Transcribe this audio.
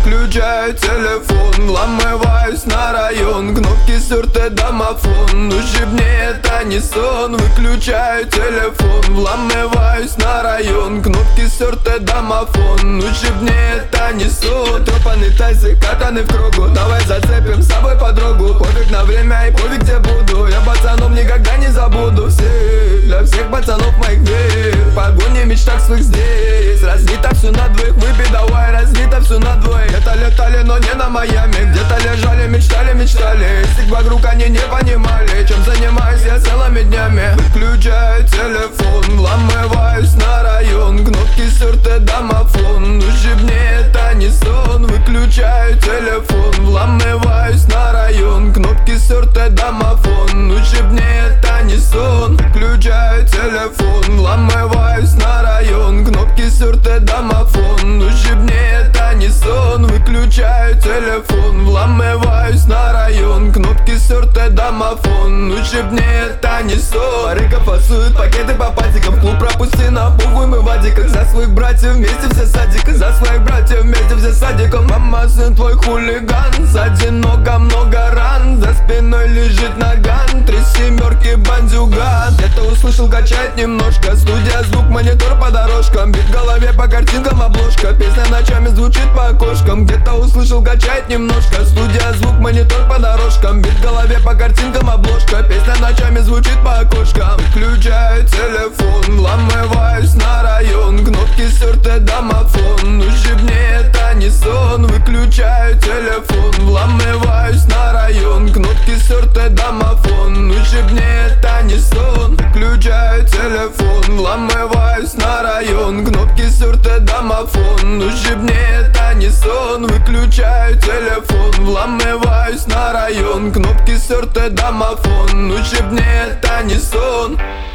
Выключаю телефон, вламываюсь на район. Кнопки стерты, домофон, ну же мне это не сон. Выключаю телефон, вламываюсь на район. Кнопки стерты, домофон, ну же мне это не сон. Трепанный тайсы, катаны в кругу, давай зацепим с собой подругу. Пофиг на время и пофиг где буду, я пацаном никогда не забуду. Все, для всех пацанов моих век, погони в мечтах своих здесь. Разбито все на двоих, выпей давай, разбито все на двоих. Где-то летали, но не на Майами, где-то лежали, мечтали. Если вокруг они не понимали, чем занимаюсь я целыми днями. Выключаю телефон, вламываюсь на район. Кнопки стерты, домофон, ну же мне это не сон. Выключаю телефон, вламываюсь на район. Кнопки стерты, домофон, ну же мне это не сон. Выключаю телефон, вламываюсь на район. Кнопки стерты, домофон, ну же мне это не сон. Выключаю телефон, вламываюсь на район. Кнопки стерты, домофон, ну же мне это не сон. Барыга фасует пакеты по патикам, в клуб пропусти на буквы мы в адиках. За своих братьев вместе все садика, за своих братьев вместе все садиком. Мама, сын твой хулиган, сзади много ран, за спиной лежит наган, 3 семерки бандюган. Где-то услышал, качает немножко, студия, звук, монитор по дорожкам. Бит в голове по картинкам обложка, песня ночами звучит по окошкам. Где-то услышал, качает немножко, студия, звук, монитор по дорожкам. Бит в голове по картинкам обложка, песня ночами звучит по окошкам. Выключаю телефон, вламываюсь на район. Кнопки стерты, домофон, ну же мне это не сон. Выключаю телефон, вламываюсь на район. Кнопки стерты, домофон, ну же мне это не сон. Выключаю телефон, вламываюсь на район. Кнопки стерты, домофон, ну же мне это не сон. Выключаю телефон, вламываюсь на район. Кнопки стерты, домофон, ну же мне это не сон.